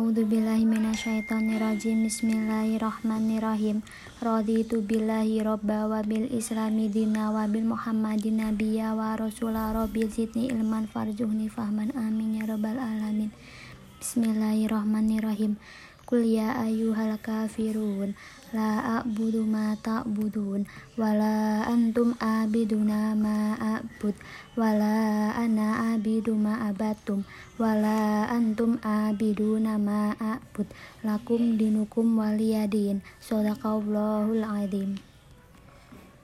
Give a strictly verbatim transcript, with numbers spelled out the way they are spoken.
A'udzubillahi minasyaitonirrajim. Bismillahirrahmanirrahim. Raditu billahi robba wa bil islami dina wa bil muhammadin nabiyya wa rasula rabbil zidni ilman farzuhni fahman amin ya rabbal alamin. Bismillahirrahmanirrahim. Qul ya ayyuhal kafirun la a'budu ma ta'budun wala antum abiduna ma a'bud wala ana abidu ma abattum wala antum abiduna ma a'bud lakum dinukum waliyadin. Shadaqallahul azim.